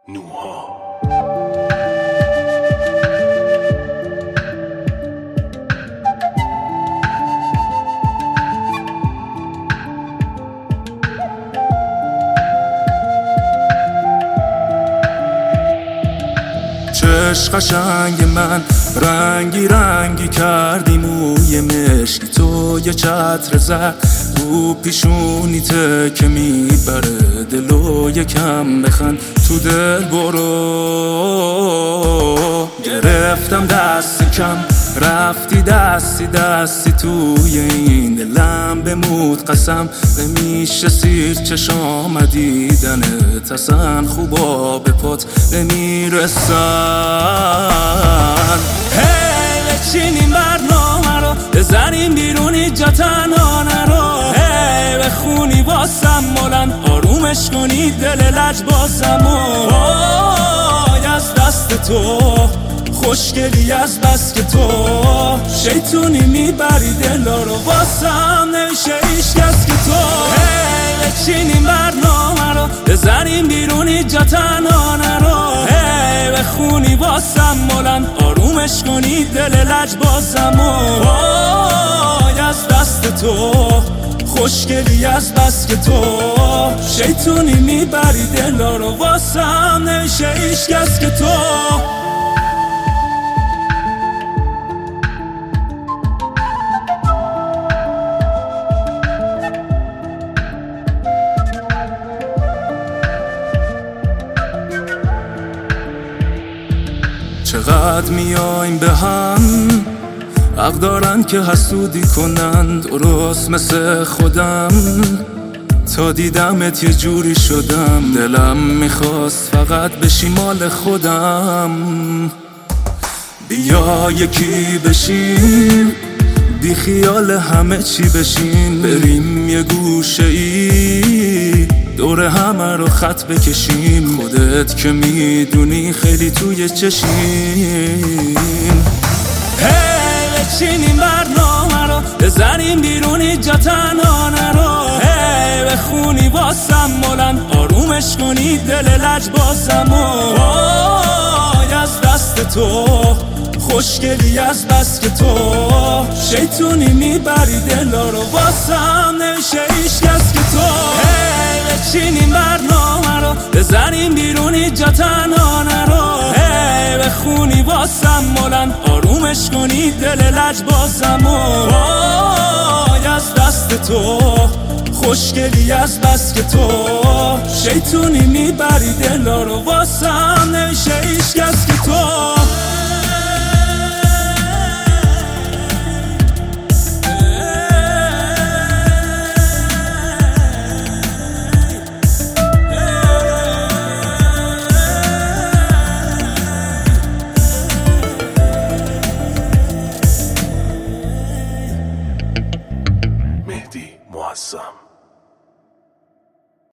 نوها. چشم قشنگ من رنگی رنگی کردی موی مشکی تو، یه چتر زد رو پیشونیته که میبره دلو، یکم بخند تو دل برو. گرفتم دست کم رفتی دستی دستی توی این دلم، بمود قسم نمیشه سیر چشام دیدنت، اصلا خوبا به پات نمیرسن. هی بچینیم برنامه رو بزنیم بیرونی جا تنها نرو، هی بخونی واسم بلند آرومش کنی دل لجبازم، وای از دست تو خوشگلی از بس که تو شیطونی میبری دلا رو، واسم نمیشه هیچ کس که تو. هی بچینیم برنامه رو بزنیم بیرونی جا تنها نرو، هی بخونی واسم بلند آرومش کنی دل لجبازم، وای از دست تو خوشگلی از بس که تو شیطونی میبری دلا رو، واسم نمیشه هیچ کس که تو. چقدر میایم به هم، حق دارن که حسودی کنن، درست مثل خودم تا دیدمت یه جوری شدم، دلم میخواست فقط بشی مال خودم. بیا یکی بشیم بی خیال همه چی بشین، بریم یه گوشه ای دور همه رو خط بکشیم، خودت که میدونی خیلی توی چشیم. هی بچینیم برنامه رو بزنیم بیرونی جا تنها نرو، هی بخونی واسم بلند آرومش کنی دل لجبازم، وای از دست تو خوشگلی از بس که تو شیطونی میبری دلا رو، واسم نمیشه هیچ کس که تو. هی بچینیم برنامه رو بزنیم بیرونی جا تنها نرو، هی بخونی واسم بلند آرومش کنی دل لجبازم، وای از دست تو خوشگلی از بس که تو شیطونی میبری دلا رو، واسم نمیشه هیچ کس که تو. مهدی معظم.